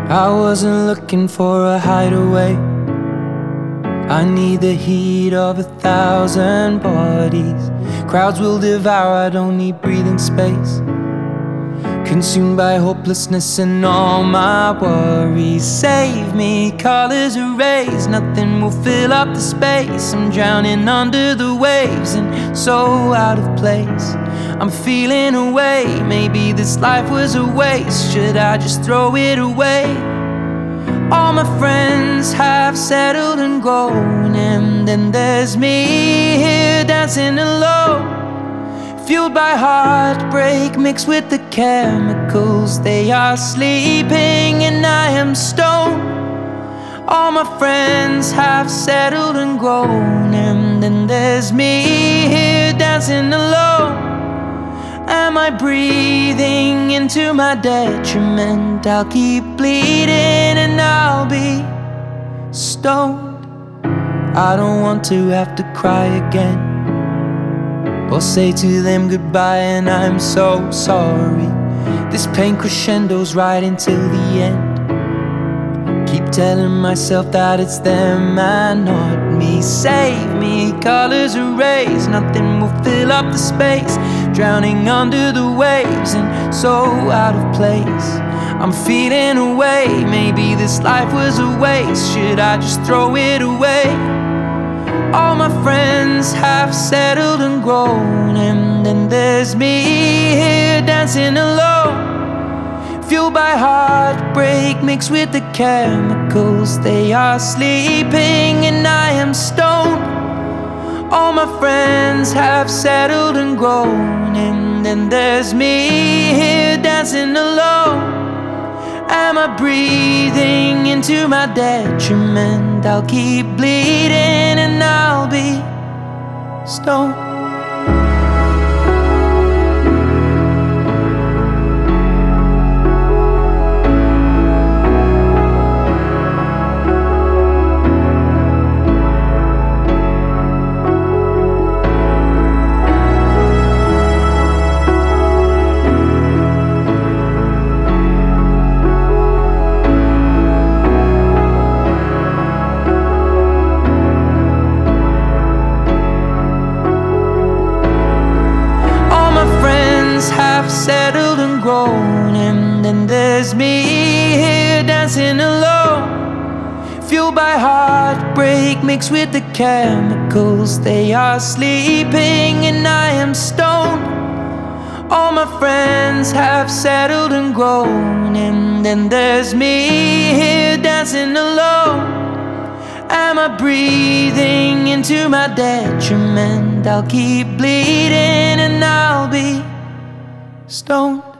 I wasn't looking for a hideaway. I need the heat of 1,000 bodies. Crowds will devour, I don't need breathing space. Consumed by hopelessness and all my worries. Save me, colors erase, nothing will fill up the space. I'm drowning under the waves and so out of place. I'm feeling away, maybe this life was a waste. Should I just throw it away? All my friends have settled and grown, and then there's me here dancing alone. Fueled by heartbreak mixed with the chemicals. They are sleeping and I am stoned. All my friends have settled and grown, and then there's me here dancing alone. Am I breathing into my detriment? I'll keep bleeding and I'll be stoned. I don't want to have to cry again, or say to them goodbye and I'm so sorry. This pain crescendos right until the end. Keep telling myself that it's them and not me. Save me, colors erase, nothing will fill up the space. Drowning under the waves and so out of place. I'm feeling away, maybe this life was a waste. Should I just throw it away? All my friends have settled and grown, and then there's me here dancing alone. Fueled by heartbreak mixed with the chemicals. They are sleeping and I am stoned. All my friends have settled and grown, and then there's me here dancing alone. Am I breathing into my detriment? I'll keep bleeding and I'll be stoned. Have settled and grown, and then there's me here dancing alone. Fueled by heartbreak mixed with the chemicals. They are sleeping and I am stoned. All my friends have settled and grown, and then there's me here dancing alone. Am I breathing into my detriment? I'll keep bleeding and I'll be stoned.